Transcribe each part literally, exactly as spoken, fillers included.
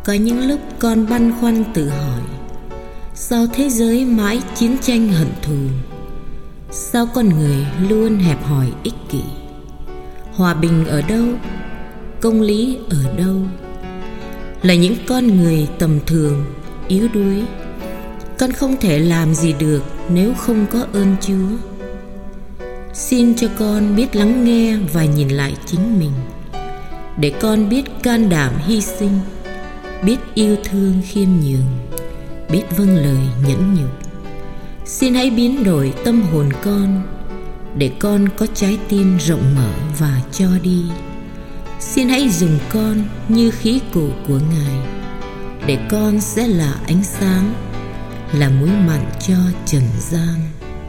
Có những lúc con băn khoăn tự hỏi, sao thế giới mãi chiến tranh hận thù? Sao con người luôn hẹp hòi ích kỷ? Hòa bình ở đâu? Công lý ở đâu? Là những con người tầm thường, yếu đuối. Con không thể làm gì được nếu không có ơn Chúa. Xin cho con biết lắng nghe và nhìn lại chính mình, để con biết can đảm hy sinh, biết yêu thương khiêm nhường, biết vâng lời nhẫn nhục. Xin hãy biến đổi tâm hồn con, để con có trái tim rộng mở và cho đi. Xin hãy dùng con như khí cụ của Ngài, để con sẽ là ánh sáng, là muối mặn cho trần gian.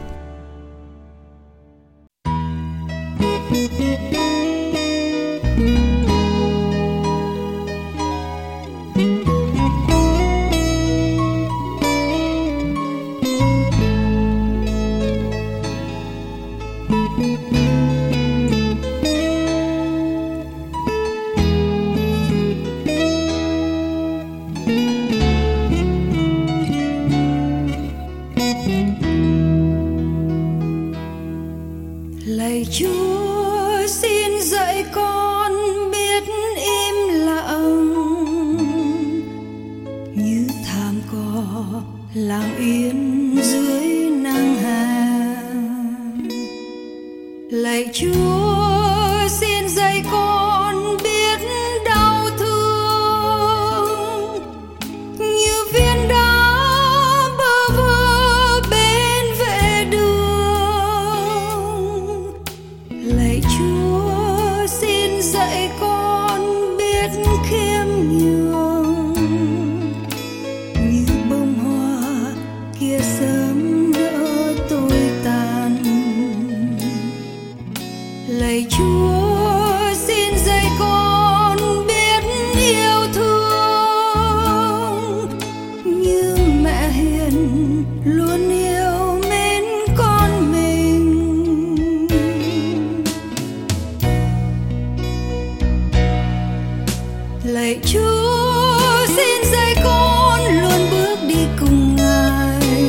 Lạy Chúa, xin dạy con biết im lặng, như thảm cỏ lặng yên dưới nắng hè. Lạy Chúa, xin dạy con biết đau thương, như viên đá bơ vơ bên vệ đường. Lạy Chúa, xin dạy con biết khiêm nhường, như bông hoa kia sớm nỡ tối tàn. Lạy Chúa, xin dạy con biết yêu thương, như mẹ hiền luôn yêu mến con mình. Lạy Chúa, xin dạy con luôn bước đi cùng Ngài,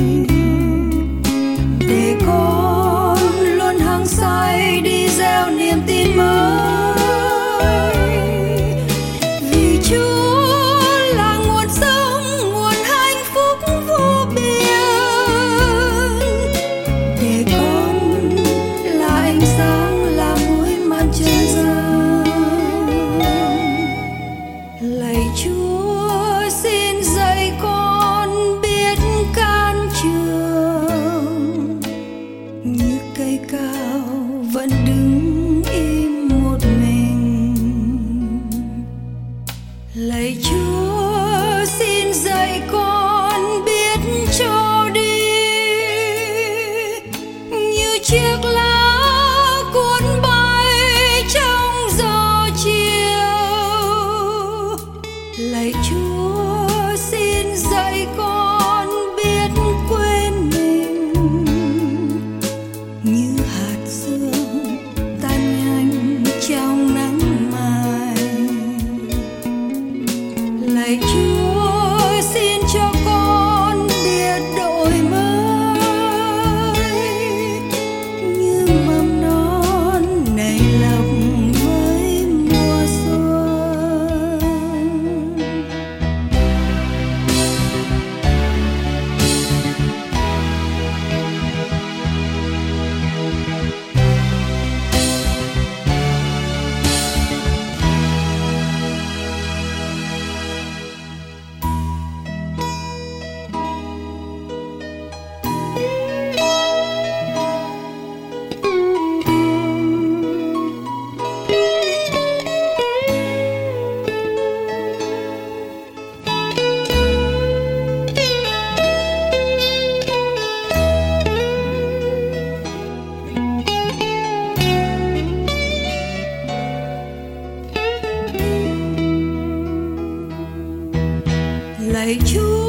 để con luôn hăng say đi gieo niềm tin mới. Vì Chúa là nguồn sống, nguồn hạnh phúc vô biên, để con là ánh sáng, là muối mặn trần gian. Lạy Chúa, xin dạy con biết can trường, như cây cao vẫn đứng im một mình. Lạy Chúa, xin dạy con biết cho đi, như chiếc lá cuốn bay trong gió chiều. Lạy Chúa, xin dạy con biết quên mình, như hạt sương tan nhanh trong nắng mai. Lạy Chúa, xin cho con biết đổi mới, như mầm non nảy lộc với mùa xuân. Lạy Chúa,